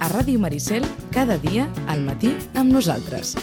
a Ràdio Maricel, cada dia al matí amb nosaltres.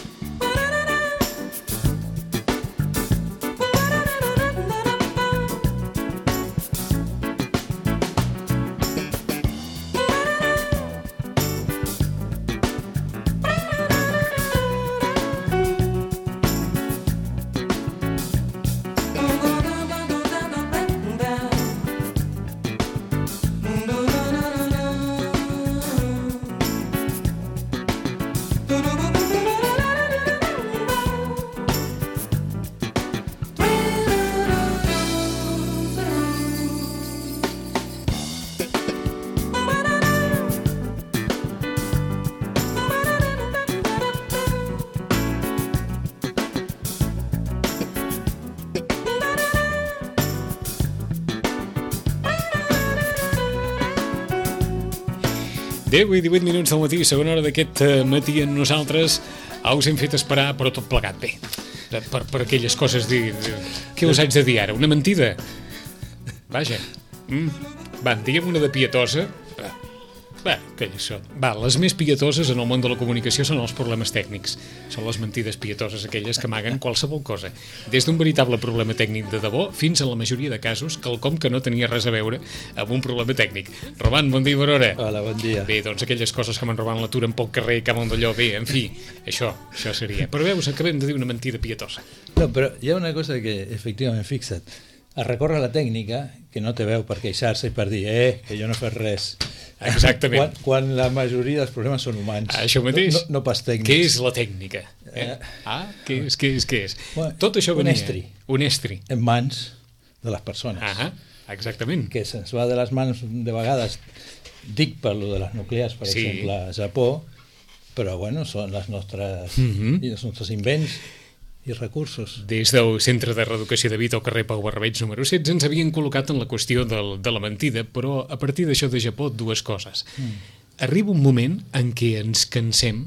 Deu i 18 minuts del matí, segona hora d'aquest matí en nosaltres. Us hem fet esperar, però tot plegat bé. Per aquelles coses dir... Què us haig de dir ara? Una mentida? Vaja. Va, digue'm una de pietosa. Va, que això. Va, les més pietoses en el món de la comunicació són els problemes tècnics. Són les mentides pietoses aquelles que amaguen qualsevol cosa. Des d'un veritable problema tècnic de debò fins a la majoria de casos quelcom que no tenia res a veure amb un problema tècnic. Roman, bon dia i bona hora. Hola, bon dia. Bé, doncs aquelles coses que van robant l'aturen pel carrer, que van d'allò, bé, en fi, això seria. Però veus, acabem de dir una mentida pietosa. No, però hi ha una cosa que, efectivament, fixa't. Es recorre la tècnica, que no té veu per queixar-se i per dir, que jo no he fet res. Exactament. Quan la majoria dels problemes són humans. Això mateix. No pas tècnics. Què és la tècnica? Què és? Bueno, tot això venia... Un estri. En mans de les persones. Exactament. Que se'ns va de les mans de vegades, dic per lo de les nuclears, per exemple, a Japó, però bueno, són les nostres, els nostres invents i recursos. Des del Centre de Reeducació de Vita al carrer Pau Barbeig número 16 ens havien col·locat en la qüestió de la mentida, però a partir d'això de Japó, dues coses. Arriba un moment en què ens cansem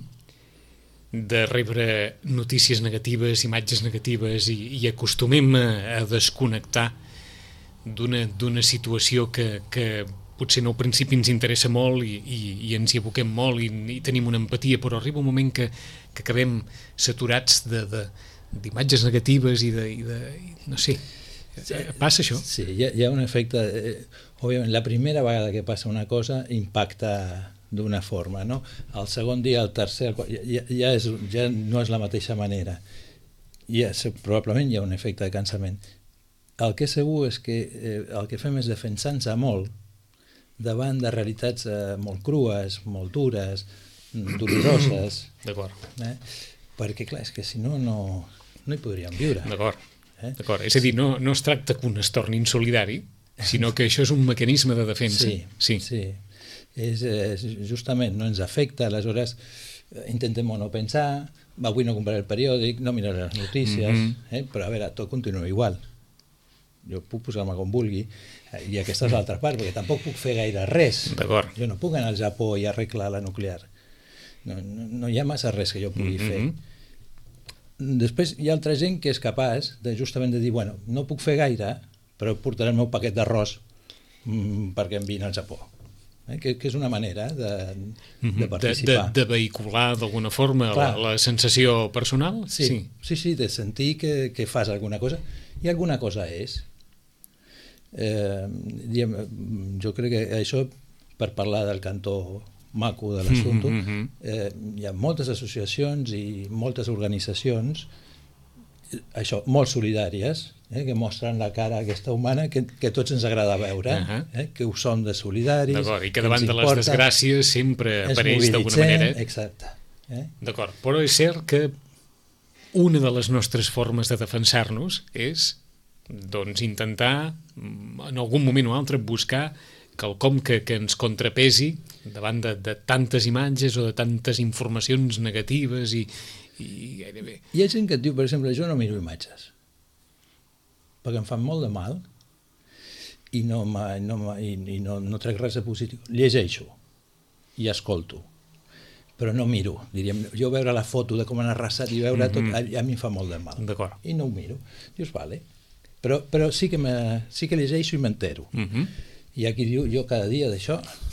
de rebre notícies negatives, imatges negatives i acostumem a desconnectar d'una situació que potser no al principi ens interessa molt i ens hi aboquem molt i tenim una empatia, però arriba un moment que acabem saturats d'imatges negatives i no sé, passa això? Sí, hi ha un efecte, òbviament la primera vegada que passa una cosa impacta d'una forma, no? El segon dia, el tercer, ja no és la mateixa manera, probablement hi ha un efecte de cansament. El que és segur és que el que fem és defensar-nos molt davant de realitats molt crues, molt dures, doloroses. D'acord. Perquè clar, és que si no hi podríem viure. D'acord. És a dir, no es tracta que un es torni insolidari, sinó que això és un mecanisme de defensa. Sí. Justament no ens afecta, aleshores intentem no pensar, avui no compraré el periòdic, no miraré les notícies, però a veure, tot continua igual. Jo puc posar-me com vulgui, i aquesta és l'altra part, perquè tampoc puc fer gaire res. D'acord. Jo no puc anar al Japó i arreglar la nuclear. No hi ha massa res que jo pugui fer. Després hi ha altra gent que és capaç justament de dir, bueno, no puc fer gaire, però portaré el meu paquet d'arròs perquè em vine al Japó. Que és una manera de participar. De vehicular d'alguna forma la sensació personal? Sí, de sentir que fas alguna cosa, i alguna cosa és. Jo crec que això, per parlar del cantó maco de l'assumpte, hi ha moltes associacions i moltes organitzacions molt solidàries, que mostren la cara aquesta humana que tots ens agrada veure, que ho som de solidaris. D'acord, i que davant de les desgràcies sempre apareix d'alguna manera. Exacte. D'acord, però és cert que una de les nostres formes de defensar-nos és intentar en algun moment o altre buscar quelcom que ens contrapesi davant de tantes imatges o de tantes informacions negatives i gairebé... Hi ha gent que et diu, per exemple, jo no miro imatges perquè em fan molt de mal i no trec res de positiu. Llegeixo i escolto, però no miro. Diríem, jo veure la foto de com han arrasat i veure tot, a mi em fa molt de mal. D'acord. I no ho miro. Dius, vale. Però sí que llegeixo i m'entero. I aquí diu, jo cada dia d'això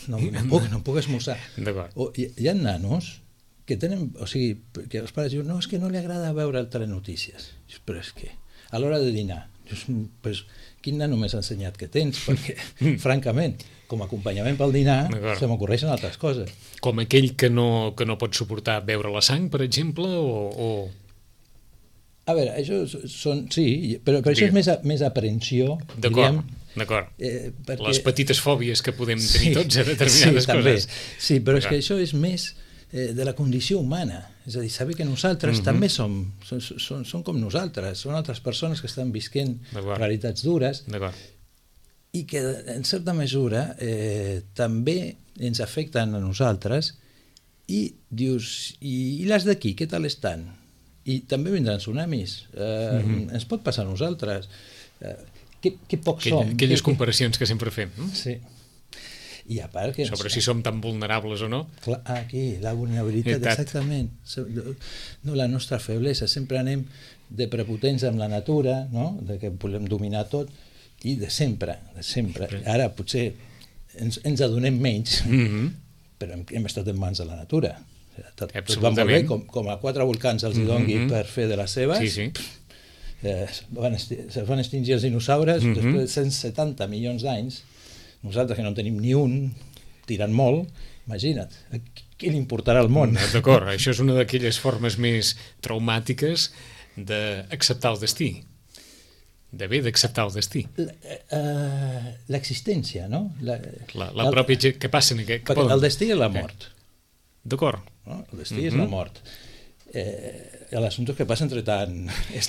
no puc esmorzar. D'acord. O hi ha nanos que tenen, o sigui, que els pares diuen, no, és que no li agrada veure el telenotícies. Però és que, a l'hora de dinar, pues, quin nano m'has ensenyat que tens? Perquè, francament, com a acompanyament pel dinar, se m'ocorreixen altres coses. Com aquell que no pot suportar veure la sang, per exemple, o... A veure, això sí, però això és més aprensió, diríem. D'acord. Perquè... Les petites fòbies que podem tenir tots a determinades coses. Sí, però és que això és més de la condició humana. És a dir, saber que nosaltres també som com nosaltres, són altres persones que estan visquent realitats dures i que, en certa mesura, també ens afecten a nosaltres i dius, i les d'aquí, què tal estan? I també vindran tsunamis. Ens pot passar a nosaltres. Que pocs som. Aquelles comparacions que sempre fem. Sí. I a part que... Sobre si som tan vulnerables o no. Clar, aquí, la vulnerabilitat, exactament. No, la nostra feblesa. Sempre anem de prepotents amb la natura, no? De que volem dominar tot, i de sempre. Ara potser ens adonem menys, però hem estat en mans de la natura. Tot va molt bé, com a 4 volcans els hi dongui per fer de les seves. Es van extingir els dinosaures després de 170 milions d'anys. Nosaltres, que no en tenim ni un, tirant molt, imagina't, què li importarà al món? D'acord, això és una d'aquelles formes més traumàtiques d'acceptar el destí, d'haver d'acceptar el destí. L'existència, no? La pròpia que passa en aquest... El destí és la mort. D'acord. El destí és la mort. L'assumpte és que passa entre tant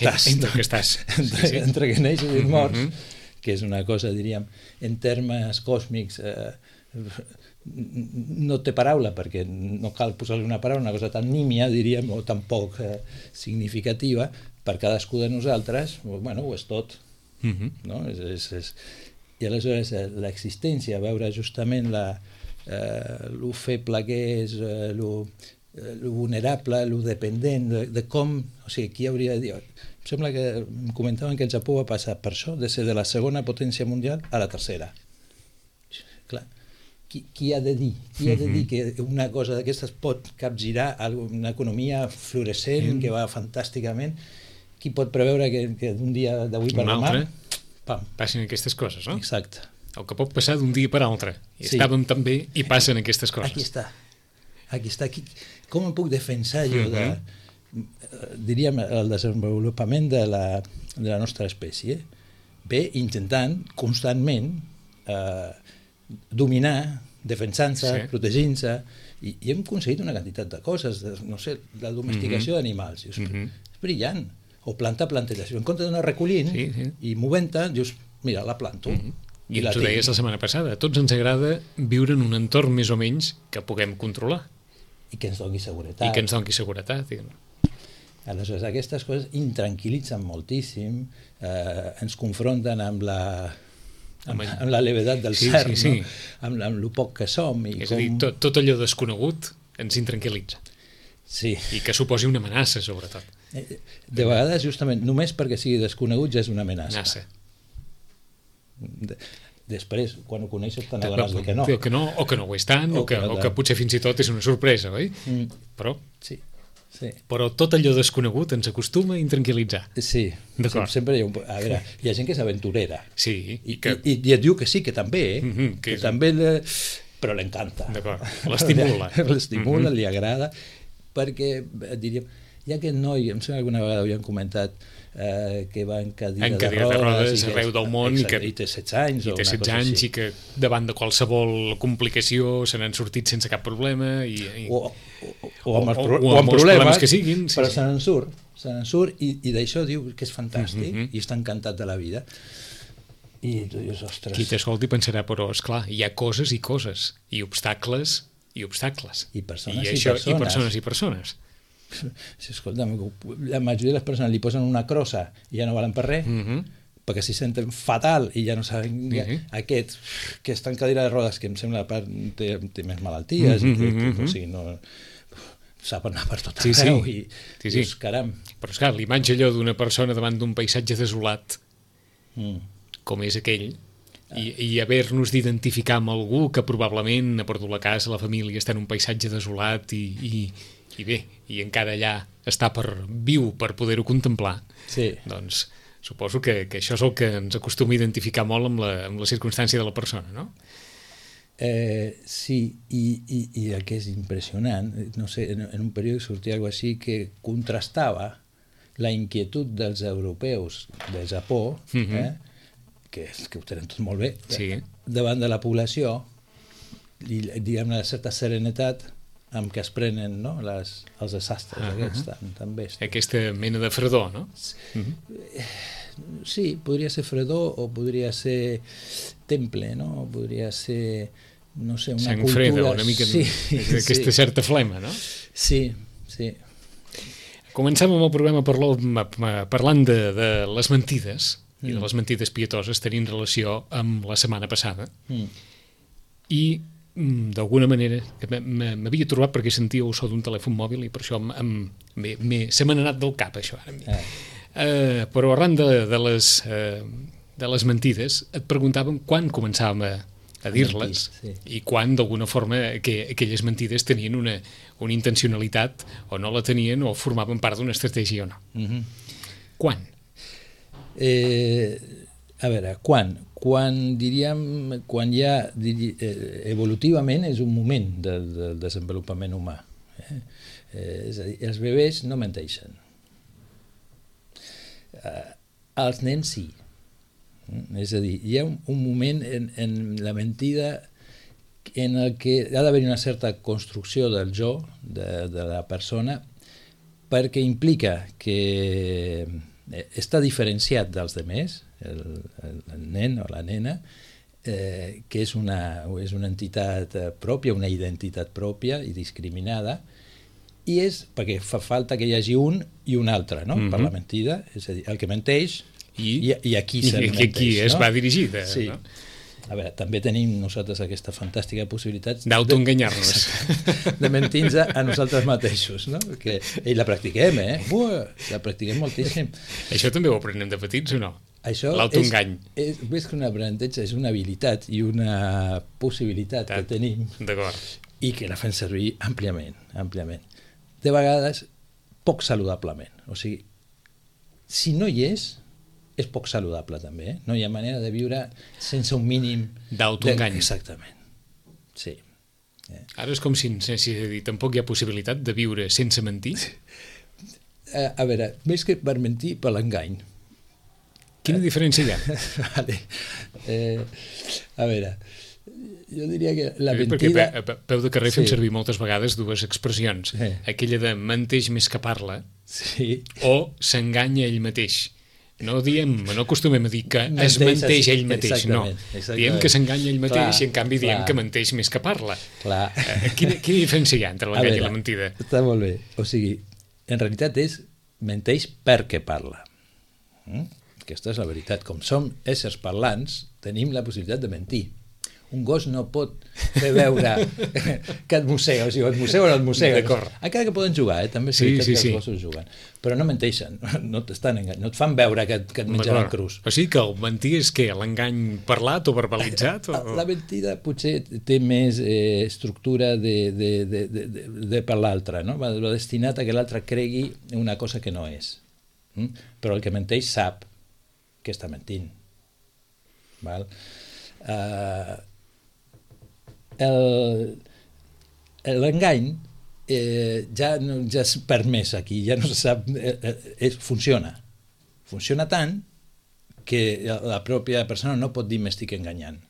entre que neixes i morts, que és una cosa, diríem, en termes còsmics no té paraula, perquè no cal posar-li una paraula, una cosa tan nímia, diríem, o tan poc significativa, per cadascú de nosaltres, bueno, ho és tot. No? I aleshores l'existència, veure justament lo feble que és, lo vulnerable, lo dependent, de com, o sigui, qui hauria de dir... Em sembla que em comentaven que el Japó va passar per això, de ser de la segona potència mundial a la tercera. Clar, qui ha de dir? Qui ha de dir que una cosa d'aquestes pot capgirar una economia florescent, que va fantàsticament? Qui pot preveure que d'un dia d'avui per demà... passin aquestes coses, no? Exacte. El que pot passar d'un dia per altre. I estàvem tan bé i passen aquestes coses. Aquí està. Com em puc defensar jo de... diríem, el desenvolupament de la nostra espècie, ve intentant constantment dominar, defensant-se, protegint-se, i hem aconseguit una quantitat de coses, no sé, la domesticació d'animals, és brillant, o plantar plantes, en compte d'anar recollint i movent-te, dius, mira, la planto. I ens ho deies la setmana passada, a tots ens agrada viure en un entorn més o menys que puguem controlar. I que ens doni seguretat. Aleshores, aquestes coses intranquil·litzen moltíssim, ens confronten amb la levedat del cert, amb el poc que som. És a dir, tot allò desconegut ens intranquil·litza. Sí. I que suposi una amenaça, sobretot. De vegades, justament, només perquè sigui desconegut ja és una amenaça. Després, quan ho coneixes, te n'adones que no. O que no ho és tant, o que potser fins i tot és una sorpresa, oi? Però... Però tot allò desconegut ens acostuma a intranquil·litzar. Sí, sempre hi ha a veure, hi ha gent que és aventurera. Sí. I et diu que sí, que també, que també, però l'encanta. D'acord, l'estimula. L'estimula, li agrada, perquè, diríem, hi ha aquest noi, em sembla que alguna vegada ho han comentat, que va en cadira de rodes arreu del món i té 16 anys i que davant de qualsevol complicació se n'han sortit sense cap problema o amb problemes que siguin, però se n'en surt i d'això diu que és fantàstic i està encantat de la vida i tu dius, ostres, qui t'escolti pensarà, però esclar, hi ha coses i coses i obstacles i obstacles i persones i persones. Si, escolta, la majoria de les persones li posen una crossa i ja no valen per res, perquè s'hi senten fatal i ja no saben... Aquest, que està en cadira de rodes, que em sembla a part té més malalties, o sigui, no sap anar per tot arreu i dius, caram. Però esclar, l'imatge allò d'una persona davant d'un paisatge desolat, com és aquell, I haver-nos d'identificar amb algú que probablement ha perdut la casa, la família, està en un paisatge desolat i bé, i encara allà està viu per poder-ho contemplar. Sí. Doncs suposo que això és el que ens acostuma a identificar molt amb la circumstància de la persona, no? Sí, i el que és impressionant, no sé, en un període sortia alguna cosa així que contrastava la inquietud dels europeus del Japó, que ho tenen tot molt bé, sí, davant de la població, i diguem una certa serenetat amb què es prenen, no, els desastres aquests tan bèsties. Aquesta mena de fredor, no? Sí, podria ser fredor o podria ser temple, no? Podria ser, no sé, una sang cultura... freda, una mica d'aquesta certa flema, no? Sí, sí. Començàvem el programa parlant de les mentides i de les mentides pietoses tenint relació amb la setmana passada i d'alguna manera m'havia trobat perquè sentia el so d'un telèfon mòbil i per això se m'ha anat del cap això ara. Però arran de les mentides et preguntàvem quan començàvem a dir-les i quan d'alguna forma aquelles mentides tenien una intencionalitat o no la tenien o formaven part d'una estratègia o no. Quan? A veure, quan diríem, quan ja evolutivament és un moment del desenvolupament humà. És a dir, els bebès no menteixen. Els nens sí. És a dir, hi ha un moment en la mentida en el que ha d'haver una certa construcció del jo, de la persona, perquè implica que està diferenciat dels demés, el nen o la nena, que és una entitat pròpia, una identitat pròpia i discriminada, i és perquè fa falta que hi hagi un i un altre, no? Per la mentida, és a dir, el que menteix i a qui se li menteix. I qui es va dirigir. Sí. No? A veure, també tenim nosaltres aquesta fantàstica possibilitat d'autoenganyar-nos. De mentir-nos a nosaltres mateixos, no? Perquè la practiquem, la practiquem moltíssim. Això també ho aprenem de petits o no? L'autoengany. Més que un aprenentatge, és una habilitat i una possibilitat que tenim i que la fem servir àmpliament. De vegades, poc saludablement. O sigui, si no hi és poc saludable també, no hi ha manera de viure sense un mínim d'autoengany. Exactament, sí. Ara és com si tampoc hi ha possibilitat de viure sense mentir? A veure, més que per mentir, per l'engany. Quina diferència hi ha? Vale. A veure, jo diria que la mentida... Perquè a peu de carrer fem servir moltes vegades dues expressions. Aquella de menteix més que parla o s'enganya ell mateix. No acostumem a dir que es menteix ell mateix, no. Diem que s'enganya ell mateix i en canvi diem que menteix més que parla. Quina diferència hi ha entre l'engany i la mentida? Està molt bé. O sigui, en realitat menteix perquè parla. Aquesta és la veritat. Com som éssers parlants, tenim la possibilitat de mentir. Un gos no pot fer veure que et mossega, o sigui, et mossega o no et mossega. Encara que poden jugar, també és veritat que els gossos juguen. Però no menteixen, no t'estan enganyant, no et fan veure que et menjaran crus. O sigui que el mentir és què? L'engany parlat o verbalitzat? La mentida potser té més estructura per l'altre, no? Va destinat a que l'altre cregui una cosa que no és. Però el que menteix sap que està mentint. Val? L'engany ja és permès aquí, ja no se sap, funciona tant que la pròpia persona no pot dir m'estic enganyant,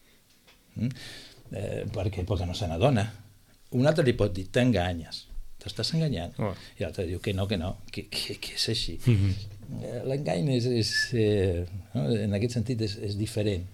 perquè no se n'adona. Un altre li pot dir t'enganyes, t'estàs enganyant, i l'altre diu que no, que és així. L'engany en aquest sentit és diferent.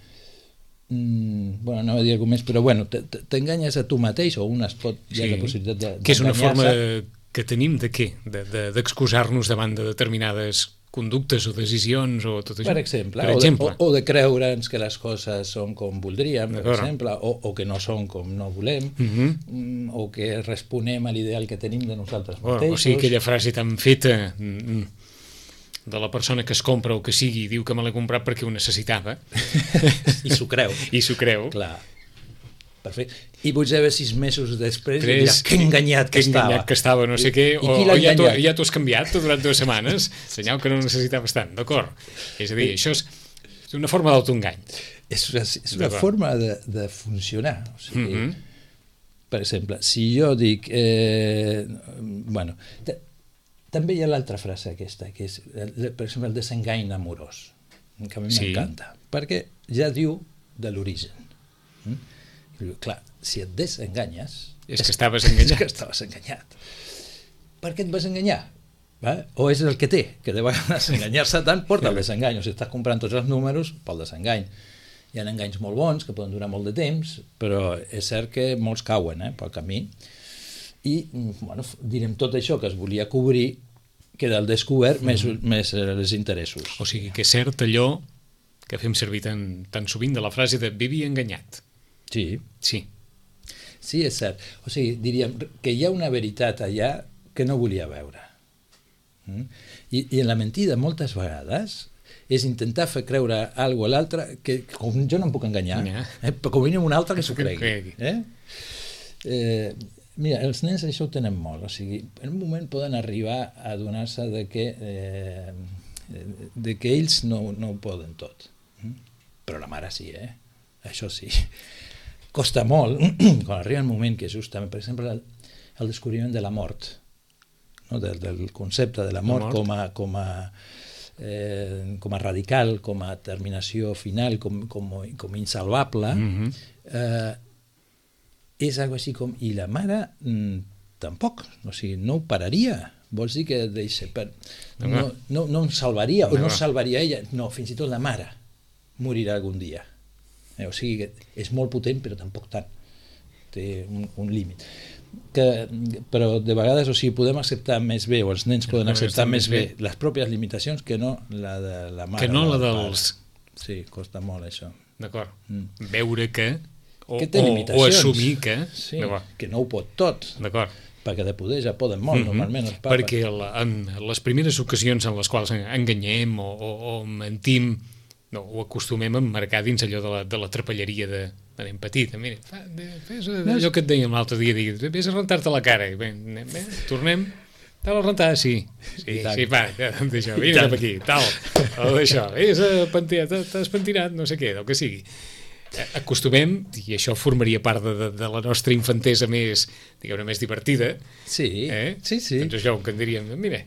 No va dir alguna més, però t'enganyes a tu mateix o un es pot hi ha la possibilitat d'enganyar-se. Que és una forma que tenim de què? D'excusar-nos davant de determinades conductes o decisions o tot això? Per exemple. O de creure'ns que les coses són com voldríem, per exemple, o que no són com no volem, o que responem a l'ideal que tenim de nosaltres mateixos. O sigui, aquella frase tan feta... de la persona que es compra o que sigui i diu que me l'he comprat perquè ho necessitava. I s'ho creu. I s'ho creu. Clar. Perfecte. I potser 6 mesos després dirà, que enganyat que estava. Que enganyat que estava, no sé què, o ja t'ho has canviat durant 2 setmanes, senyal que no necessitaves tant, d'acord? És a dir, això és una forma d'autoengany. És una forma de funcionar. O sigui, per exemple, si jo dic... bueno, també hi ha l'altra frase aquesta, que és, per exemple, el desengany amorós, que a mi m'encanta, perquè ja diu de l'origen. Clar, si et desenganyes... És que estaves enganyat. És que estaves enganyat. Per què et vas enganyar? O és el que té, que de vegades enganyar-se tant porta el desengany. O sigui, estàs comprant tots els números pel desengany. Hi ha enganys molt bons, que poden durar molt de temps, però és cert que molts cauen pel camí. I, bueno, direm tot això que es volia cobrir, queda al descobert més els interessos. O sigui, que és cert allò que fem servir tan sovint de la frase de vivir enganyat. Sí. Sí, és cert. O sigui, diríem que hi ha una veritat allà que no volia veure. I en la mentida, moltes vegades, és intentar fer creure alguna a l'altre que com jo no em puc enganyar, però com vingui un altre que s'ho cregui. Mira, els nens això ho tenen molt. O sigui, en un moment poden arribar a adonar-se de que ells no ho poden tot. Però la mare sí, això sí. Costa molt, quan arriba el moment que justament, per exemple, el descobriment de la mort, no? del concepte de la mort com a radical, com a terminació final, com insalvable, és algo així com... I la mare tampoc, o sigui, no ho pararia. Vols dir que no em salvaria, o no salvaria ella? No, fins i tot la mare morirà algun dia. O sigui que és molt potent, però tampoc tant. Té un límit. Però de vegades, o sigui, podem acceptar més bé, o els nens poden acceptar més bé les pròpies limitacions que no la de la mare. Que no la dels... Sí, costa molt això. D'acord. Veure que... Que té limitacions. O assumir que... Sí, que no ho pot tot. D'acord. Perquè de poder ja poden molt, normalment els papes. Perquè en les primeres ocasions en les quals enganyem o mentim, no, ho acostumem a emmarcar dins allò de la trapelleria de nen petit. Mira, fes allò que et dèiem l'altre dia, vés a rentar-te la cara. Bé, tornem. T'ha de rentar? Sí, va, d'això, vine cap aquí, tal, o d'això, t'has pentinat, no sé què, del que sigui. Acostumem, i això formaria part de la nostra infantesa més, diguem-ne, més divertida. Sí. Doncs això que en diríem, mira...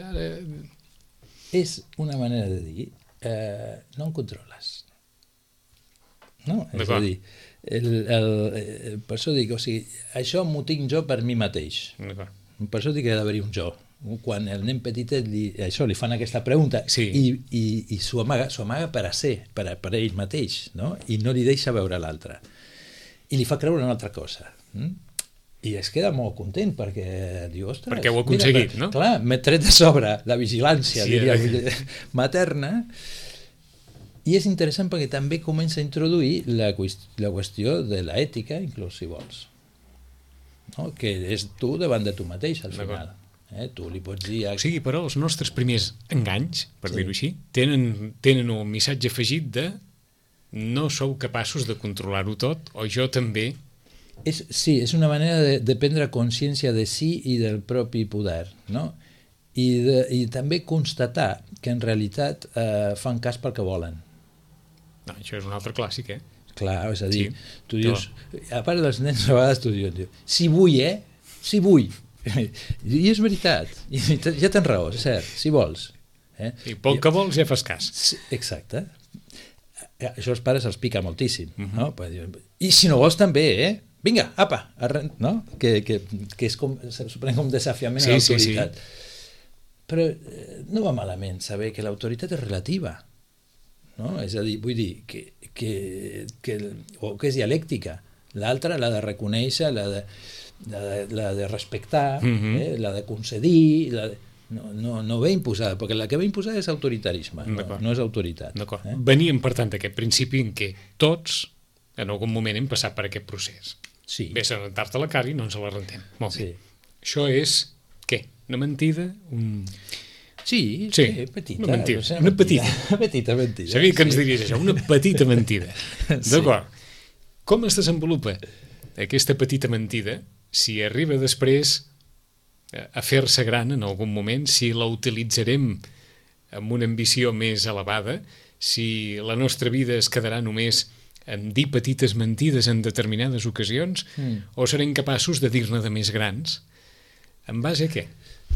És una manera de dir, no em controles. No? És a dir, per això dic, o sigui, això m'ho tinc jo per mi mateix. Per això dic que ha d'haver-hi un jo. Quan el nen petitet li fan aquesta pregunta i s'ho amaga per a ser, per a ell mateix, no? I no li deixa veure l'altre. I li fa creure una altra cosa. I es queda molt content perquè diu, ostres... Perquè ho ha aconseguit, no? Clar, m'he tret de sobre la vigilància, diria, materna. I és interessant perquè també comença a introduir la qüestió de l'ètica, inclús si vols. No? Que és tu davant de tu mateix, al final. Tu li pots dir... O sigui, però els nostres primers enganys, per dir-ho així, tenen un missatge afegit de no sou capaços de controlar-ho tot, o jo també... Sí, és una manera de prendre consciència de si i del propi poder, no? I també constatar que en realitat fan cas pel que volen. No, això és un altre clàssic, Clar, és a dir, tu dius... A part dels nens, a vegades tu dius, si vull, si vull. I és veritat, ja tens raó, és cert, si vols. I poc que vols ja fas cas. Exacte. Això als pares els pica moltíssim. No? I si no vols també, vinga, apa, no? Que és com, s'ho pren com desafiament a l'autoritat. Però no va malament saber que l'autoritat és relativa. No? És a dir, vull dir que és dialèctica. L'altra l'ha de reconèixer, l'ha de respectar, l'ha de concedir, no ve imposada, perquè la que ve imposada és autoritarisme, no és autoritat. Veníem, per tant, d'aquest principi en què tots, en algun moment, hem passat per aquest procés. Ves a rentar-te la cara i no ens la rentem. Molt bé. Això és, què? Una mentida? Sí, Sí, petita. una mentida. O sigui, Una petita. Petita mentida. Sabia que ens diries això, una petita mentida. Sí. D'acord. Com es desenvolupa aquesta petita mentida si arriba després a fer-se gran en algun moment, si la utilitzarem amb una ambició més elevada, si la nostra vida es quedarà només en dir petites mentides en determinades ocasions, o serem capaços de dir-ne de més grans? En base a què?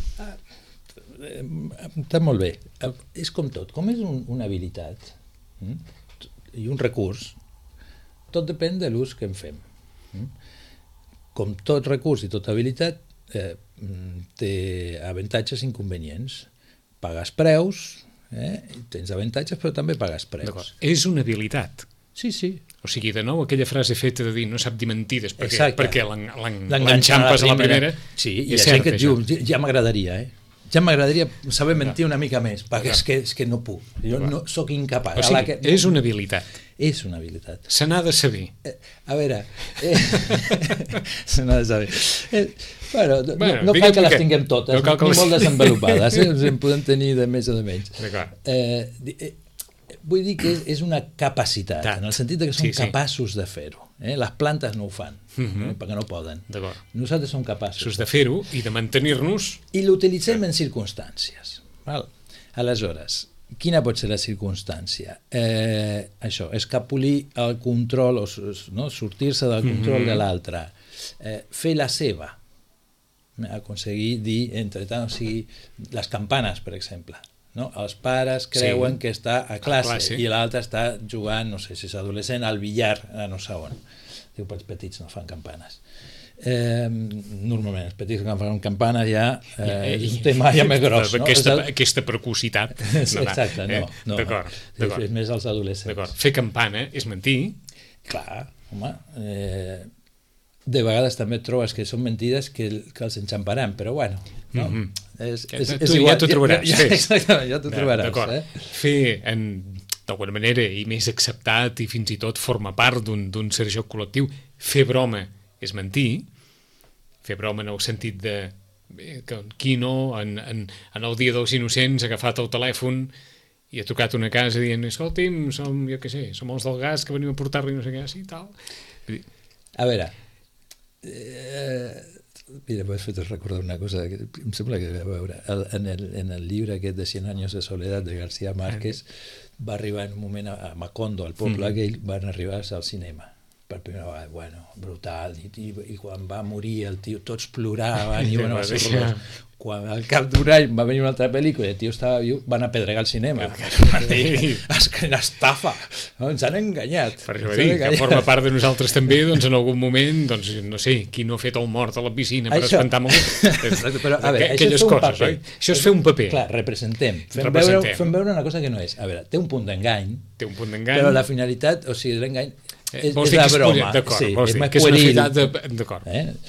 Està molt bé. És com tot. Com és una habilitat i un recurs, tot depèn de l'ús que en fem. Com tot recurs i tota habilitat, té avantatges i inconvenients. Pagues preus, tens avantatges, però també pagues preus. És una habilitat. Sí, sí. O sigui, de nou, aquella frase feta de dir no sap dir mentides perquè l'enxampes a la primera. Sí, i és cert, que et diu, ja m'agradaria, ja m'agradaria saber mentir una mica més, perquè és que no puc. Jo no sóc incapaç. O sigui, és una habilitat. És una habilitat. Se n'ha de saber. A veure, se n'ha de saber. Bueno, no cal que les tinguem totes, ni molt desenvolupades, en podem tenir de més o de menys. Vull dir que és una capacitat, en el sentit que som capaços de fer-ho. Les plantes no ho fan, perquè no poden. Nosaltres som capaços de fer-ho i de mantenir-nos. I l'utilitzem en circumstàncies. Aleshores, quina pot ser la circumstància? Això, escapolir el control, sortir-se del control de l'altre, fer la seva, aconseguir dir, entre tant, o sigui, les campanes, per exemple. Els pares creuen que està a classe i l'altre està jugant, no sé si és adolescent, al billar, no sé on. Diu, però els petits no fan campanes. Normalment els petits que fan campanes ja és un tema ja més gros. Aquesta precocitat. Exacte, no. És més als adolescents. Fer campana és mentir. Clar, home, de vegades també trobes que són mentides que els enxamparan, però bueno, tu ja t'ho trobaràs. Exactament, ja t'ho trobaràs. Fer d'alguna manera i més acceptat i fins i tot forma part d'un cert joc col·lectiu, fer broma és mentir, fer broma en el sentit de qui no, en el dia dels innocents ha agafat el telèfon i ha trucat una casa dient, escolti'm, som els del gas que venim a portar-li no sé què, i tal. A veure, mira, m'has fet recordar una cosa que em sembla que, a veure, en el llibre aquest de 100 años de soledad de García Márquez va arribar en un moment a Macondo, al poble aquell, van arribar al cinema per primera vegada, bueno, brutal, i quan va morir el tio tots ploraven i bueno, quan al cap d'un any va venir una altra pel·lícula i el tio estava viu, van apedregar el cinema. Estafa, ens han enganyat. Per això va dir, que forma part de nosaltres també, doncs en algun moment, doncs no sé, qui no ha fet el mort a la piscina per espantar molt. Però a veure, aquelles coses, oi? Això és fer un paper. Clar, representem. Fem veure una cosa que no és. A veure, té un punt d'engany, però la finalitat, o sigui, l'engany és la broma. D'acord, que és una finalitat, d'acord.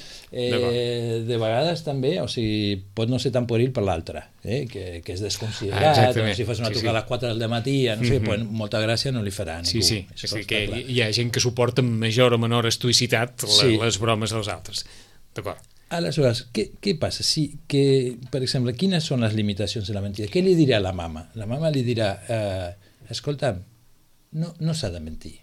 De vegades també, o sigui, pot no ser tan pueril per l'altre, que és desconsiderat, si fas una trucada a les 4 del matí, no sé, molta gràcia no li farà a ningú. Sí, que hi ha gent que suporta amb major o menor estoïcitat les bromes dels altres. D'acord. Aleshores, què passa? Per exemple, quines són les limitacions de la mentida? Què li dirà la mama? La mama li dirà, escolta'm, no s'ha de mentir.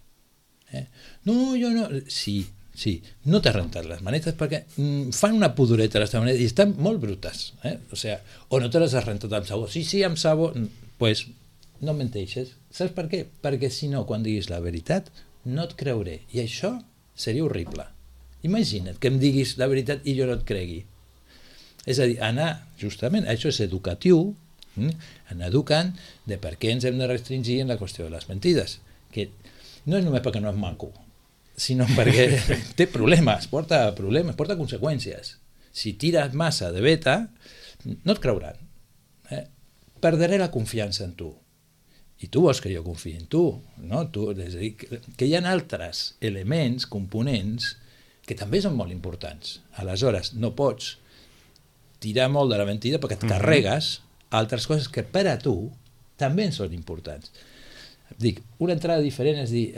No, jo no... Sí, no t'has rentat les manetes perquè fan una pudoreta a les teves manetes i estan molt brutes. O no te les has rentat amb sabó. Sí, amb sabó. Doncs no menteixes. Saps per què? Perquè si no, quan diguis la veritat, no et creuré. I això seria horrible. Imagina't que em diguis la veritat i jo no et cregui. És a dir, justament, això és educatiu, anar educant de per què ens hem de restringir en la qüestió de les mentides. Que no és només perquè no és maco, sinó perquè té problemes, porta conseqüències. Si tires massa de beta, no et creuran. Perdré la confiança en tu. I tu vols que jo confiï en tu, no? És a dir, que hi ha altres elements, components, que també són molt importants. Aleshores, no pots tirar molt de la mentida perquè et carregues altres coses que per a tu també són importants. Dic, una entrada diferent és dir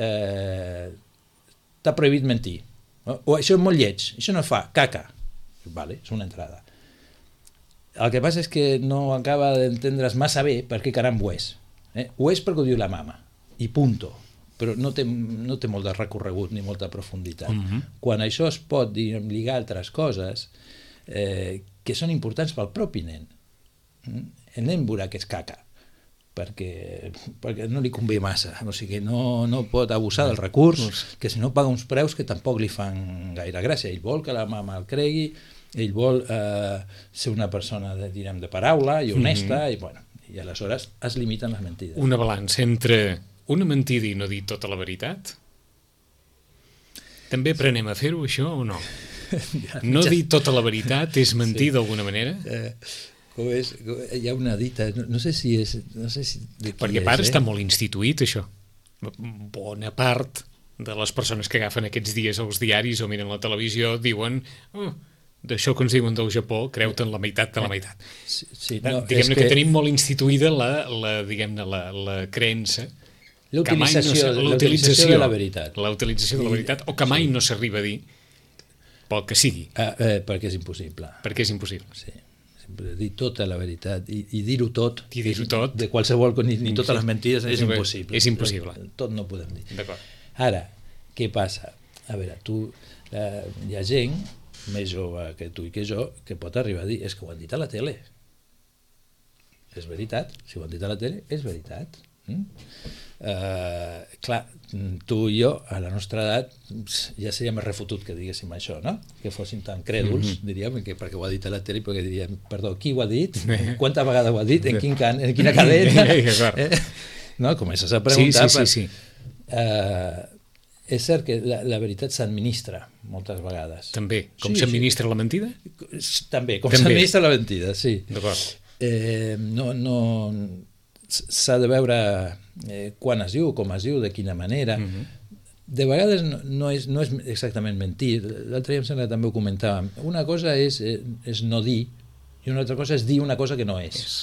t'ha prohibit mentir, o això és molt lleig, això no fa, caca, vale, és una entrada. El que passa és que no acaba d'entendre's massa bé per què caram ho és. Ho és perquè ho diu la mama, i punto. Però no té molt de recorregut ni molta profunditat. Quan això es pot lligar a altres coses que són importants pel propi nen. El nen veurà que és caca, perquè no li convé massa, o sigui, no pot abusar del recurs, que si no paga uns preus que tampoc li fan gaire gràcia. Ell vol que la mama el cregui, ell vol ser una persona de paraula i honesta, i aleshores es limiten les mentides. Una balança entre una mentida i no dir tota la veritat? També aprenem a fer-ho, això, o no? No dir tota la veritat és mentir d'alguna manera? Hi ha una dita, no sé si és... Perquè a part està molt instituït, això. Bona part de les persones que agafen aquests dies els diaris o miren la televisió diuen d'això que ens diuen del Japó, creu-te'n la meitat de la meitat. Diguem-ne que tenim molt instituïda la creença, l'utilització de la veritat. La utilització de la veritat, o que mai no s'arriba a dir pel que sigui. Perquè és impossible. Perquè és impossible. Sí. Dir tota la veritat i dir-ho tot, de qualsevol, ni totes les mentides, és impossible. És impossible. Tot no podem dir. D'acord. Ara, què passa? A veure, hi ha gent més jove que tu i que jo que pot arribar a dir, és que ho han dit a la tele. És veritat, si ho han dit a la tele, és veritat. Clar, tu i jo, a la nostra edat, ja seria més refotut que diguéssim això, no? Que fóssim tan crèduls, diríem, perquè ho ha dit a la tele, perquè diríem, perdó, qui ho ha dit? Quantes vegades ho ha dit? En quina cadena? No? Comences a preguntar. Sí. És cert que la veritat s'administra moltes vegades. També, com s'administra la mentida? També, com s'administra la mentida, sí. D'acord. S'ha de veure quan es diu, com es diu, de quina manera. De vegades no és exactament mentir. L'altre dia em sembla que també ho comentàvem. Una cosa és no dir i una altra cosa és dir una cosa que no és.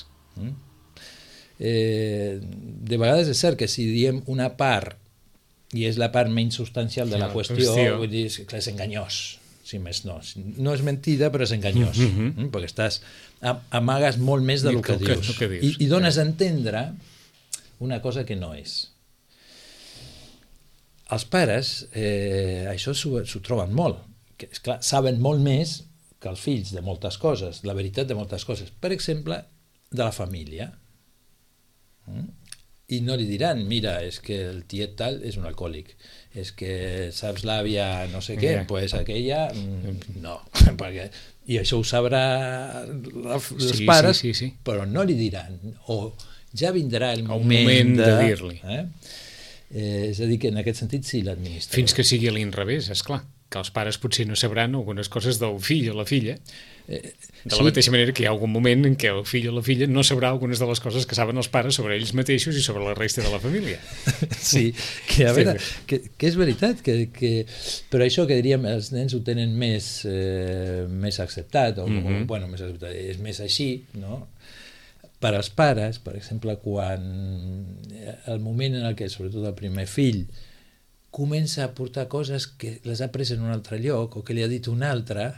De vegades és cert que si diem una part i és la part menys substancial de la qüestió, vull dir, que és enganyós, si més no. No és mentida, però és enganyós, perquè amagues molt més del que dius. I dones a entendre una cosa que no és. Els pares això s'ho troben molt. Esclar, saben molt més que els fills de moltes coses, la veritat de moltes coses. Per exemple, de la família. I no li diran, mira, és que el tiet tal és un alcohòlic, és que saps l'àvia no sé què, doncs aquella no, i això ho sabrà els pares, però no li diran, o ja vindrà el moment de dir-li. És a dir, que en aquest sentit sí l'administra. Fins que sigui a l'inrevés, esclar, que els pares potser no sabran algunes coses del fill o la filla, de la mateixa manera que hi ha algun moment en què el fill o la filla no sabrà algunes de les coses que saben els pares sobre ells mateixos i sobre la resta de la família. Sí, que a veure, que és veritat, però això que diríem, els nens ho tenen més acceptat, bueno, més acceptat, és més així, no? Per als pares, per exemple, quan el moment en què, sobretot el primer fill, comença a portar coses que les ha pres en un altre lloc o que li ha dit un altre,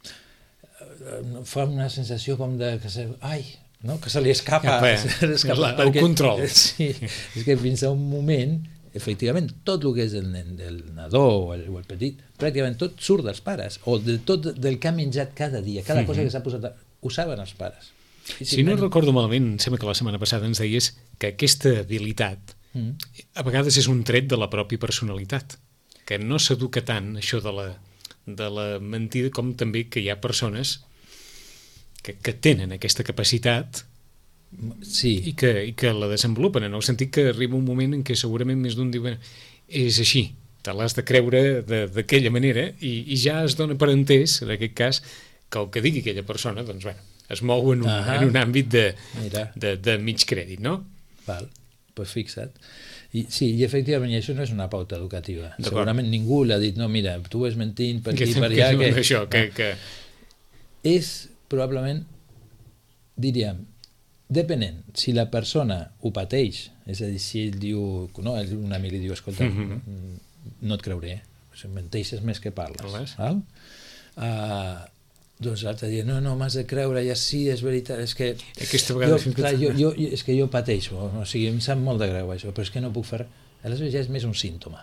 fa una sensació com de que se li escapa el control. Sí, és que fins a un moment efectivament tot el que és el nen del nadó o el petit, pràcticament tot surt dels pares o de tot del que ha menjat cada dia, cada cosa que s'ha posat, ho saben els pares. Si no recordo malament, em sembla que la setmana passada ens deies que aquesta habilitat a vegades és un tret de la pròpia personalitat, que no s'educa tant això de la mentida, com també que hi ha persones que tenen aquesta capacitat i que la desenvolupen, en el sentit que arriba un moment en què segurament més d'un diu és així, te l'has de creure d'aquella manera i ja es dona per entès, en aquest cas, que el que digui aquella persona doncs, es mou en un àmbit de mig crèdit, no? Val, doncs fixa't. Sí, i efectivament això no és una pauta educativa. Segurament ningú l'ha dit, no, mira, tu vas mentint per aquí, per allà. És probablement, diríem, depenent, si la persona ho pateix, és a dir, si ell diu, no, un amic li diu, escolta, no et creuré, menteixes més que parles. doncs l'altre dia, no, m'has de creure, ja sí, és veritat, és que aquesta vegada és que jo pateixo, o sigui, em sap molt de greu això, però és que no puc fer res. Aleshores ja és més un símptoma.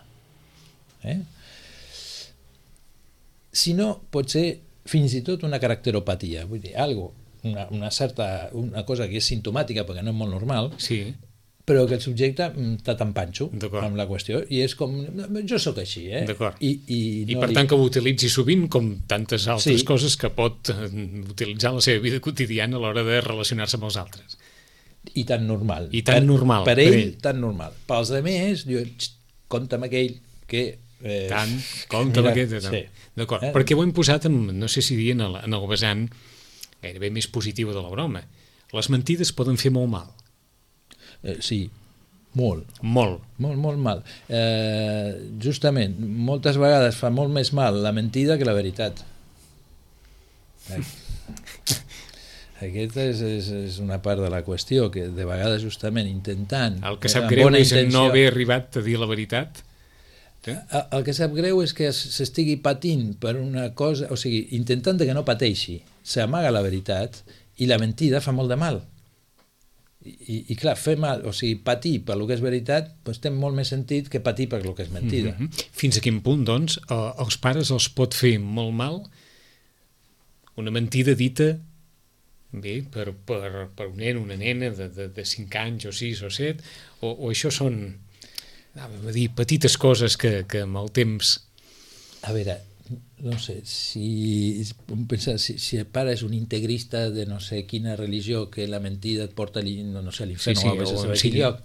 Si no, pot ser fins i tot una caracteropatia, vull dir, una cosa que és simptomàtica perquè no és molt normal, sí, però que el subjecte està tan panxo amb la qüestió i és com, jo sóc així, D'acord. I per tant que ho utilitzi sovint com tantes altres coses que pot utilitzar en la seva vida quotidiana a l'hora de relacionar-se amb els altres. I tan normal. I tan normal. Per ell, tan normal. Pels altres, compta amb aquell que... compta amb aquest. Sí. D'acord, perquè ho hem posat, no sé si dir, en el vessant gairebé més positiu de la broma. Les mentides poden fer molt mal. Sí, molt. Molt mal. Justament, moltes vegades fa molt més mal la mentida que la veritat. Aquesta és una part de la qüestió, que de vegades justament intentant... El que sap greu és no haver arribat a dir la veritat. El que sap greu és que s'estigui patint per una cosa, o sigui, intentant que no pateixi, s'amaga la veritat i la mentida fa molt de mal. I clar, fer mal, o sigui, patir per lo que és veritat, doncs té molt més sentit que patir per lo que és mentida. Fins a quin punt, doncs, als pares els pot fer molt mal una mentida dita per un nen, una nena de 5 anys o 6 o 7, o això són, petites coses que amb el temps... A veure, no sé, si el pare és un integrista de no sé quina religió, que la mentida et porta a l'infern o a quin lloc,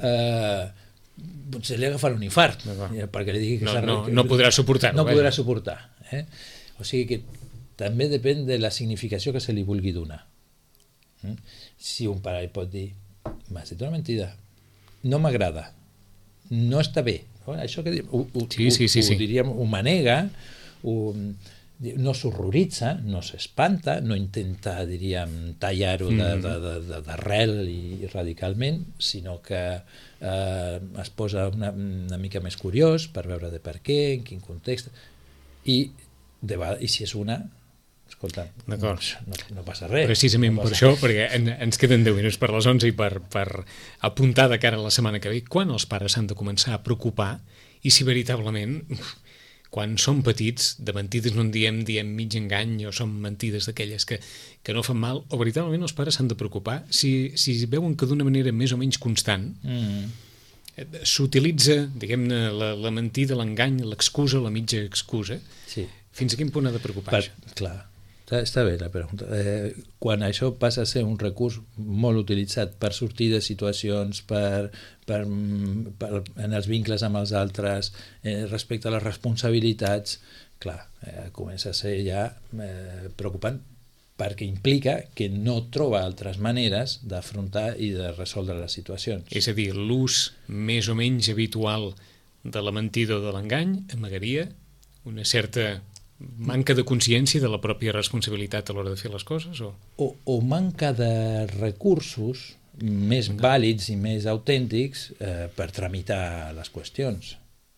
potser li agafarà un infart, perquè li digui que no podrà suportar-ho. No podrà suportar. O sigui que també depèn de la significació que se li vulgui donar. Si un pare li pot dir, m'has dit una mentida, no m'agrada, no està bé, això que ho diríem, ho manega, no s'horroritza, no s'espanta, no intenta, diríem, tallar-ho d'arrel i radicalment, sinó que es posa una mica més curiós per veure de per què, en quin context, i si és una, escolta, no passa res. Precisament per això, perquè ens queden 10 minuts per les 11 i per apuntar de cara a la setmana que ve, quan els pares s'han de començar a preocupar i si veritablement... Quan som petits, de mentides no en diem mig engany o són mentides d'aquelles que no fan mal, o veritablement els pares s'han de preocupar si veuen que d'una manera més o menys constant s'utilitza, diguem-ne, la mentida, l'engany, l'excusa, la mitja excusa, fins a quin punt ha de preocupar això? Clar, està bé la pregunta. Quan això passa a ser un recurs molt utilitzat per sortir de situacions, en els vincles amb els altres, respecte a les responsabilitats, clar, comença a ser ja preocupant, perquè implica que no troba altres maneres d'afrontar i de resoldre les situacions. És a dir, l'ús més o menys habitual de la mentida o de l'engany amagaria una certa manca de consciència de la pròpia responsabilitat a l'hora de fer les coses? O manca de recursos més vàlids i més autèntics per tramitar les qüestions.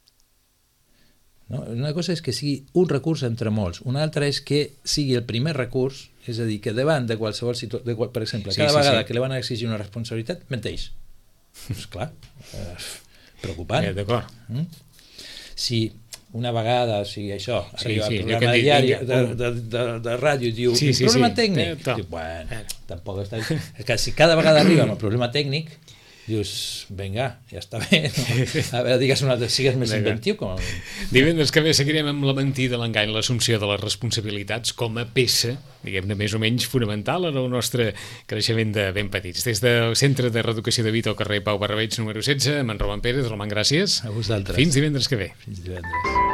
Una cosa és que sigui un recurs entre molts, una altra és que sigui el primer recurs, és a dir, que davant de qualsevol situació, per exemple, cada vegada que li van exigir una responsabilitat, menteix. Doncs clar, preocupant. D'acord. Si una vegada, o sigui, això, arriba al programa de diari de ràdio i diu, problema tècnic, bueno, tampoc està... És que si cada vegada arriba amb el problema tècnic, dius, vinga, ja està bé, a veure, digues un altre, sigues més inventiu. Divendres que ve seguirem amb la mentida, l'engany, l'assumpció de les responsabilitats com a peça, diguem-ne, més o menys fonamental en el nostre creixement de ben petits. Des del Centre de Reeducació de Vita al carrer Pau Barrabeig número 16, amb en Roman Pérez, Roman, gràcies. A vosaltres. Fins divendres que ve. Fins divendres.